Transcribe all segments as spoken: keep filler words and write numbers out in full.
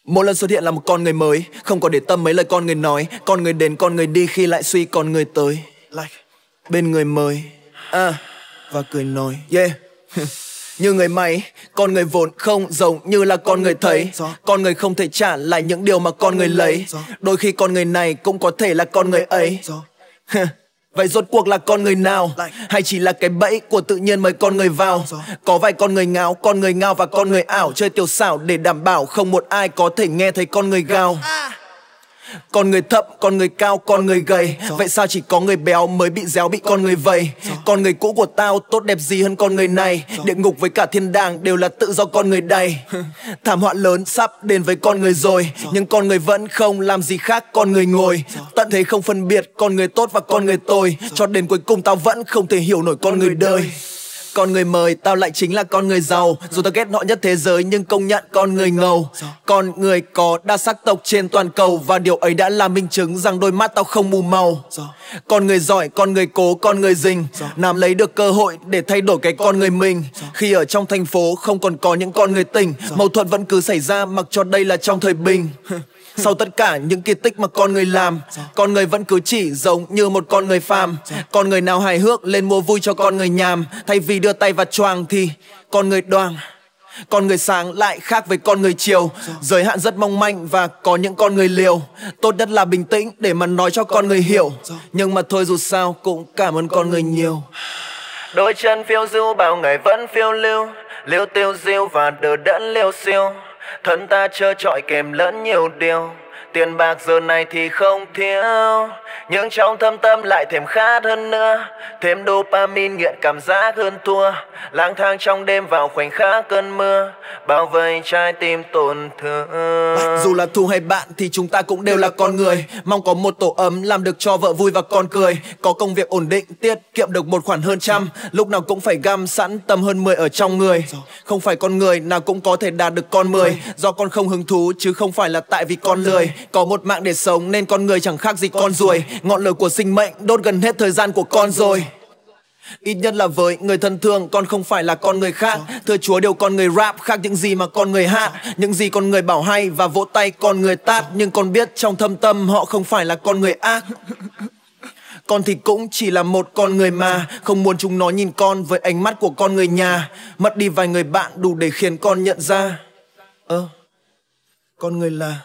Mỗi lần xuất hiện là một con người mới, không có để tâm mấy lời con người nói. Con người đến con người đi khi lại suy con người tới. Like bên người mới à, và cười nói yeah. Như người máy, con người vốn không giống như là con người thấy. Con người không thể trả lại những điều mà con người lấy. Đôi khi con người này cũng có thể là con người ấy. Vậy rốt cuộc là con người nào? Hay chỉ là cái bẫy của tự nhiên mời con người vào? Có vài con người ngáo, con người ngao và con người ảo chơi tiểu xảo để đảm bảo không một ai có thể nghe thấy con người gào. Con người thấp, con người cao, con người gầy. Vậy sao chỉ có người béo mới bị déo bị con người vầy? Con người cũ của tao tốt đẹp gì hơn con người này? Địa ngục với cả thiên đàng đều là tự do con người đầy. Thảm họa lớn sắp đến với con người rồi, nhưng con người vẫn không làm gì khác con người ngồi. Tận thế không phân biệt con người tốt và con người tồi, cho đến cuối cùng tao vẫn không thể hiểu nổi con người đời. Con người mời tao lại chính là con người giàu. Dù tao ghét họ nhất thế giới nhưng công nhận con người ngầu. Con người có đa sắc tộc trên toàn cầu, và điều ấy đã là minh chứng rằng đôi mắt tao không mù màu. Con người giỏi, con người cố, con người rình, nắm lấy được cơ hội để thay đổi cái con người mình. Khi ở trong thành phố không còn có những con người tỉnh, mâu thuẫn vẫn cứ xảy ra mặc cho đây là trong thời bình. Sau tất cả những kỳ tích mà con người làm, con người vẫn cứ chỉ giống như một con người phàm. Con người nào hài hước lên mua vui cho con người nhàm, thay vì đưa tay vào choàng thì con người đoàng. Con người sáng lại khác với con người chiều, giới hạn rất mong manh và có những con người liều. Tốt nhất là bình tĩnh để mà nói cho con người hiểu, nhưng mà thôi dù sao cũng cảm ơn con người nhiều. Đôi chân phiêu du bao ngày vẫn phiêu lưu, liêu tiêu diêu và đờ đẫn liêu siêu. Thân ta trơ trọi kèm lẫn nhiều điều, tiền bạc giờ này thì không thiếu, nhưng trong thâm tâm lại thêm khát hơn nữa. Thêm dopamine nghiện cảm giác hơn thua, lang thang trong đêm vào khoảnh khắc cơn mưa, bao vây trái tim tổn thương. Dù là thù hay bạn thì chúng ta cũng đều là con người, mong có một tổ ấm làm được cho vợ vui và con cười. Có công việc ổn định, tiết kiệm được một khoản hơn trăm, lúc nào cũng phải găm sẵn tầm hơn mười ở trong người. Không phải con người nào cũng có thể đạt được con mười, do con không hứng thú chứ không phải là tại vì con lười. Có một mạng để sống nên con người chẳng khác gì con ruồi, ngọn lửa của sinh mệnh đốt gần hết thời gian của con rồi. Ít nhất là với người thân thương, con không phải là con người khác. Thưa Chúa, điều con người rap khác những gì mà con người hát. Những gì con người bảo hay và vỗ tay con người tát, nhưng con biết trong thâm tâm họ không phải là con người ác. Con thì cũng chỉ là một con người mà, không muốn chúng nó nhìn con với ánh mắt của con người nhà. Mất đi vài người bạn đủ để khiến con nhận ra Ơ, ờ, con người là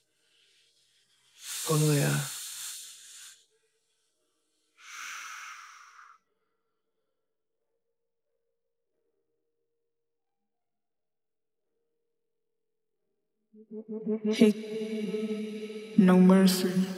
Con người à Hate, no mercy.